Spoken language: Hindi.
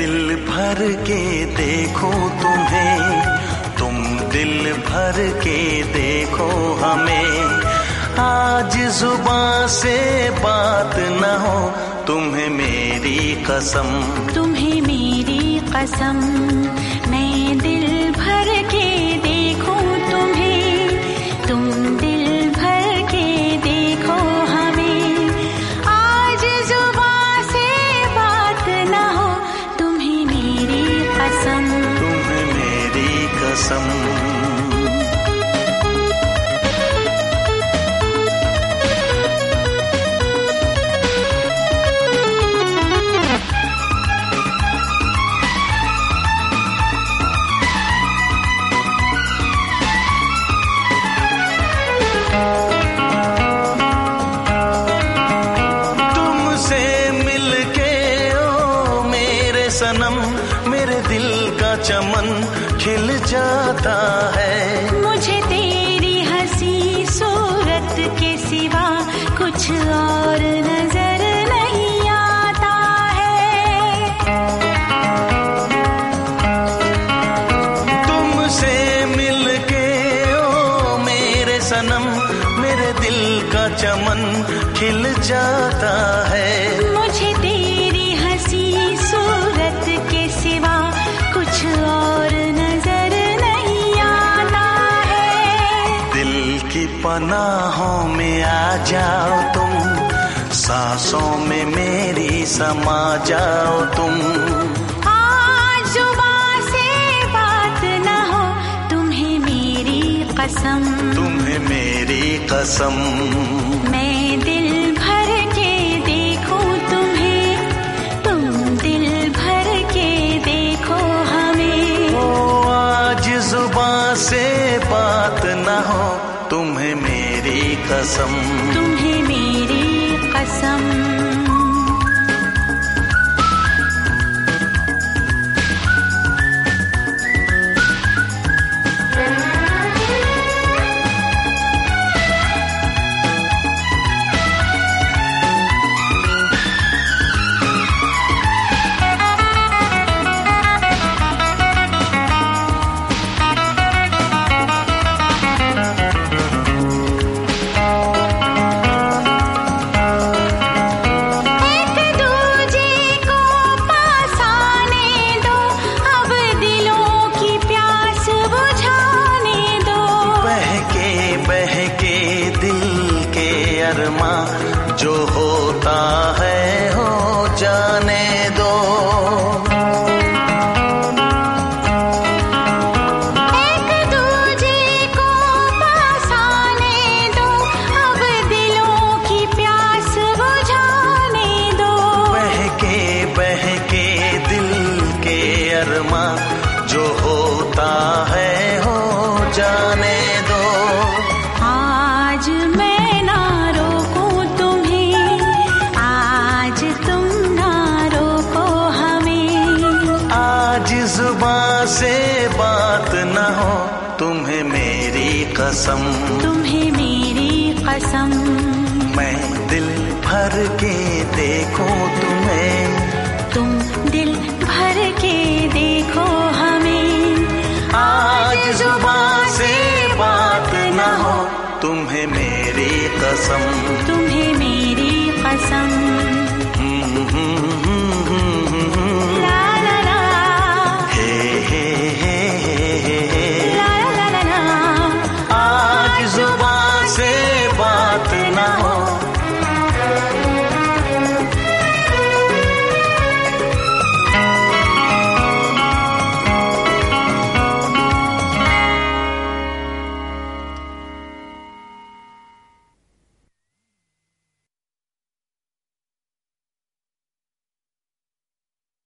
दिल भर के देखूं तुम्हें, तुम दिल भर के देखो हमें। आज जुबां से बात न हो, तुम्हें मेरी कसम, तुम्हें मेरी कसम। मैं दिल भर के देखूं तुम्हें, तुम दिल भर के देखो हमें। आज जुबां से बात न हो, तुम्हें मेरी कसम, तुम्हें मेरी कसम। सनम मेरे दिल का चमन खिल जाता है। मुझे तेरी हंसी सूरत के सिवा कुछ और नजर नहीं आता है। तुमसे मिलके ओ मेरे सनम, मेरे दिल का चमन खिल जाता है। मुझे तेरी हंसी सूरत के सिवा कुछ और नजर नहीं आता है। दिल की पनाहों में आ जाओ तुम, सांसों में मेरी समा जाओ तुम। आज जुबां से बात न हो, तुम्हें मेरी कसम, तुम्हें मेरी कसम। मैं दिल भर के देखूं तुम्हें, तुम दिल भर के देखो हमें। ओ आज जुबां से बात न हो, तुम्हें मेरी कसम, तुम्हें मेरी कसम। जो होता है हो जाने दो। एक दूजे को पास आने दो, अब दिलों की प्यास बुझाने दो। बहके दिल के अरमा, जो होता है हो जाने दो। आज मैं ना रोकूं तुम्हें, आज तुम ना रोको हमें। आज जुबां से बात न हो, तुम्हें मेरी कसम, तुम्हें मेरी कसम। मैं दिल भर के देखूं तुम्हें, तुम दिल भर के देखो हमें। आज जुबां से बात न हो, तुम्हें मेरी कसम, तुम्हें मेरी कसम।